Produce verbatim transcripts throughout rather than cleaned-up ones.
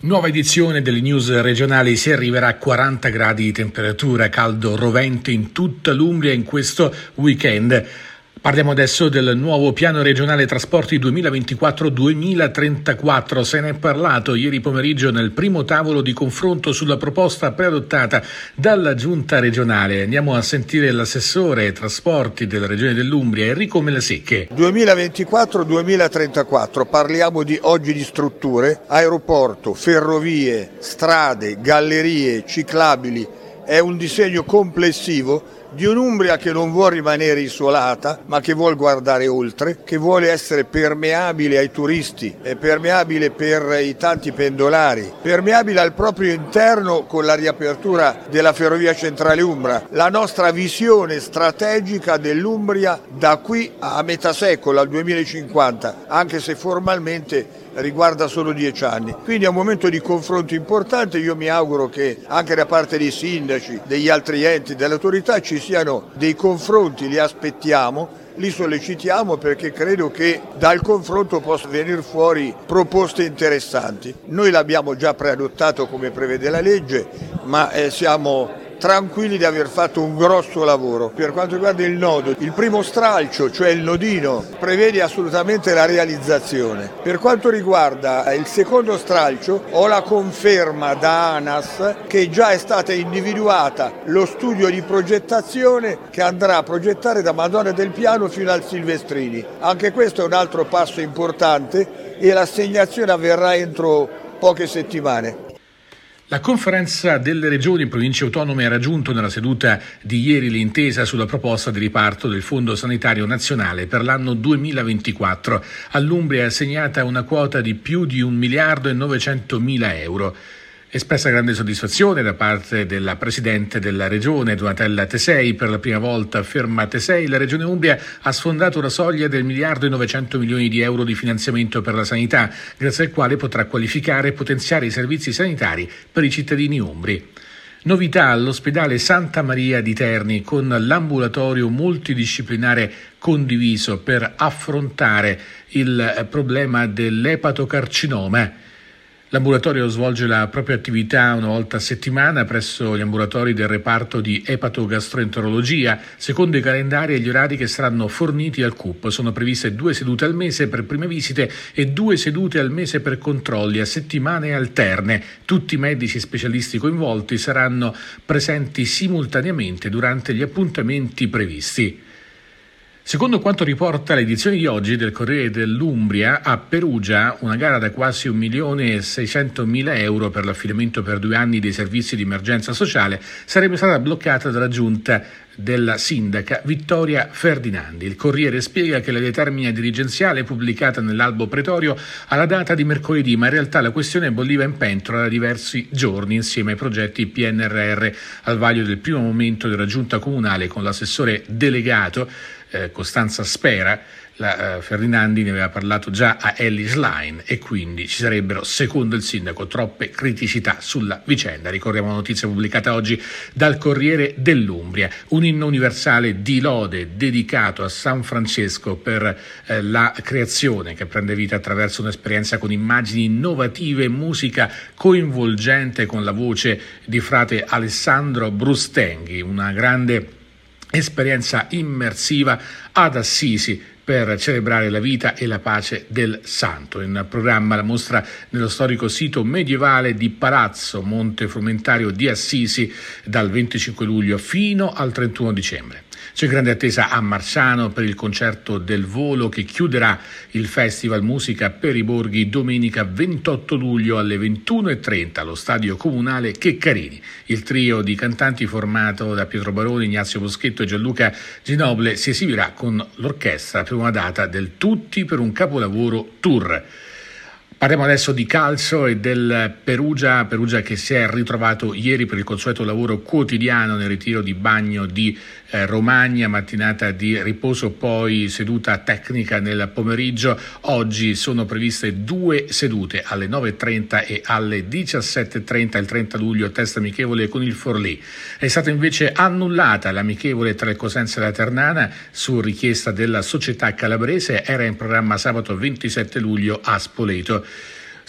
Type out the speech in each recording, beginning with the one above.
Nuova edizione delle news regionali, si arriverà a quaranta gradi di temperatura, caldo rovente in tutta l'Umbria in questo weekend. Parliamo adesso del nuovo piano regionale trasporti duemilaventiquattro duemilatrentaquattro. Se ne è parlato ieri pomeriggio nel primo tavolo di confronto sulla proposta preadottata dalla giunta regionale. Andiamo a sentire l'assessore ai trasporti della regione dell'Umbria, Enrico Melasecche. duemilaventiquattro duemilatrentaquattro, parliamo di oggi di strutture, aeroporto, ferrovie, strade, gallerie, ciclabili. È un disegno complessivo di un'Umbria che non vuole rimanere isolata, ma che vuole guardare oltre, che vuole essere permeabile ai turisti, è permeabile per i tanti pendolari, permeabile al proprio interno con la riapertura della ferrovia centrale Umbra. La nostra visione strategica dell'Umbria da qui a metà secolo, al duemilacinquanta, anche se formalmente riguarda solo dieci anni. Quindi è un momento di confronto importante. Io mi auguro che anche da parte dei sindaci, degli altri enti, delle autorità ci siano dei confronti, li aspettiamo, li sollecitiamo, perché credo che dal confronto possano venire fuori proposte interessanti. Noi l'abbiamo già preadottato come prevede la legge, ma eh, siamo tranquilli di aver fatto un grosso lavoro. Per quanto riguarda il nodo, il primo stralcio, cioè il nodino, prevede assolutamente la realizzazione. Per quanto riguarda il secondo stralcio, ho la conferma da ANAS che già è stata individuata lo studio di progettazione che andrà a progettare da Madonna del Piano fino al Silvestrini. Anche questo è un altro passo importante e l'assegnazione avverrà entro poche settimane. La conferenza delle regioni e province autonome ha raggiunto nella seduta di ieri l'intesa sulla proposta di riparto del Fondo Sanitario Nazionale per l'anno duemilaventiquattro. All'Umbria è assegnata una quota di più di un miliardo e novecentomila euro. Espressa grande soddisfazione da parte della Presidente della Regione, Donatella Tesei. Per la prima volta, afferma Tesei, la Regione Umbria ha sfondato la soglia del miliardo e novecento milioni di euro di finanziamento per la sanità, grazie al quale potrà qualificare e potenziare i servizi sanitari per i cittadini umbri. Novità all'ospedale Santa Maria di Terni con l'ambulatorio multidisciplinare condiviso per affrontare il problema dell'epatocarcinoma. L'ambulatorio svolge la propria attività una volta a settimana presso gli ambulatori del reparto di epatogastroenterologia, secondo i calendari e gli orari che saranno forniti al C U P. Sono previste due sedute al mese per prime visite e due sedute al mese per controlli a settimane alterne. Tutti i medici specialisti coinvolti saranno presenti simultaneamente durante gli appuntamenti previsti. Secondo quanto riporta l'edizione di oggi del Corriere dell'Umbria, a Perugia una gara da quasi un milione e seicentomila euro per l'affidamento per due anni dei servizi di emergenza sociale sarebbe stata bloccata dalla giunta della sindaca Vittoria Ferdinandi. Il Corriere spiega che la determina dirigenziale pubblicata nell'albo pretorio ha la data di mercoledì, ma in realtà la questione bolliva in pentola da diversi giorni insieme ai progetti P N R R. Al vaglio del primo momento della giunta comunale con l'assessore delegato eh, Costanza Spera, la uh, Ferdinandi ne aveva parlato già a Ellis Line e quindi ci sarebbero, secondo il sindaco, troppe criticità sulla vicenda. Ricordiamo la notizia pubblicata oggi dal Corriere dell'Umbria. Un inno universale di lode dedicato a San Francesco per eh, la creazione che prende vita attraverso un'esperienza con immagini innovative e musica coinvolgente con la voce di frate Alessandro Brustenghi, una grande esperienza immersiva ad Assisi per celebrare la vita e la pace del santo. In programma la mostra nello storico sito medievale di Palazzo Monte Frumentario di Assisi dal venticinque luglio fino al trentuno dicembre. C'è grande attesa a Marciano per il concerto del Volo che chiuderà il Festival Musica per i Borghi domenica ventotto luglio alle ventuno e trenta allo Stadio Comunale Checcarini. Il trio di cantanti formato da Pietro Baroni, Ignazio Boschetto e Gianluca Ginoble si esibirà con l'orchestra per una data del Tutti per un capolavoro tour. Parliamo adesso di calcio e del Perugia, Perugia che si è ritrovato ieri per il consueto lavoro quotidiano nel ritiro di bagno di eh, Romagna, mattinata di riposo, poi seduta tecnica nel pomeriggio. Oggi sono previste due sedute alle nove e trenta e alle diciassette e trenta il trenta luglio, test amichevole con il Forlì. È stata invece annullata l'amichevole tra il Cosenza e la Ternana su richiesta della società calabrese, era in programma sabato ventisette luglio a Spoleto.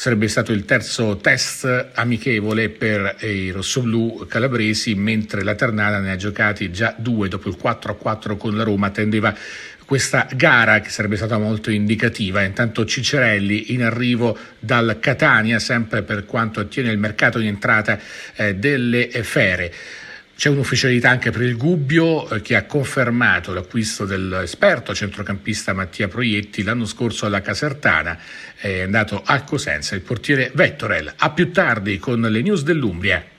sarebbe stato il terzo test amichevole per i rossoblù calabresi, mentre la Ternana ne ha giocati già due dopo il quattro a quattro con la Roma. Attendeva questa gara che sarebbe stata molto indicativa. Intanto Ciccerelli in arrivo dal Catania, sempre per quanto attiene il mercato in entrata eh, delle Fere. C'è un'ufficialità anche per il Gubbio eh, che ha confermato l'acquisto dell'esperto centrocampista Mattia Proietti. L'anno scorso alla Casertana è andato al Cosenza il portiere Vettorel. A più tardi con le news dell'Umbria.